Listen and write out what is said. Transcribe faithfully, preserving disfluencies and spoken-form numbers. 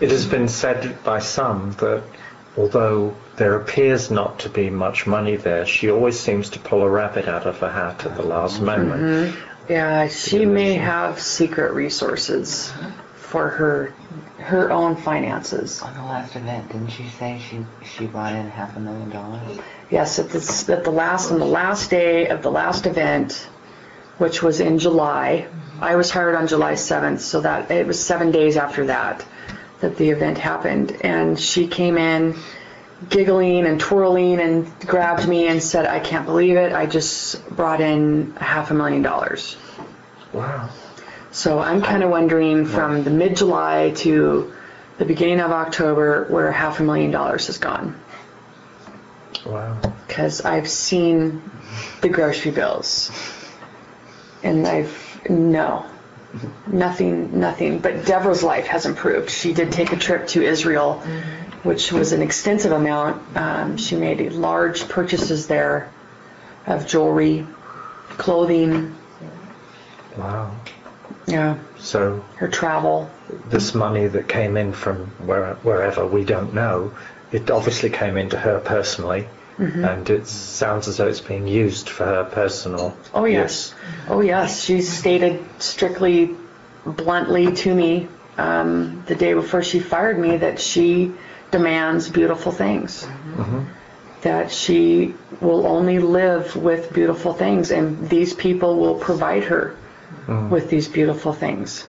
It has been said by some that although there appears not to be much money there, she always seems to pull a rabbit out of her hat at the last moment. Mm-hmm. Yeah, she may have secret resources for her her own finances. On the last event, didn't she say she she brought in half a million dollars? Yes, at the, at the last on the last day of the last event, which was in July. I was hired on July seventh, so that it was seven days after that that the event happened, and she came in giggling and twirling and grabbed me and said, "I can't believe it, I just brought in half a million dollars." Wow. So I'm kind of wondering from the mid-July to the beginning of October where half a million dollars has gone. Wow. Because I've seen the grocery bills, and I've, no, nothing, nothing. But Deborah's life has improved. She did take a trip to Israel, mm-hmm. which was an extensive amount. Um, she made large purchases there of jewelry, clothing. Wow. Yeah. So her travel. This money that came in from where, wherever, we don't know, it obviously came into her personally, mm-hmm. and it sounds as though it's being used for her personal Oh yes. use. Oh yes. She stated strictly, bluntly to me um, the day before she fired me that she demands beautiful things. Mm-hmm. That she will only live with beautiful things, and these people will provide her mm. with these beautiful things.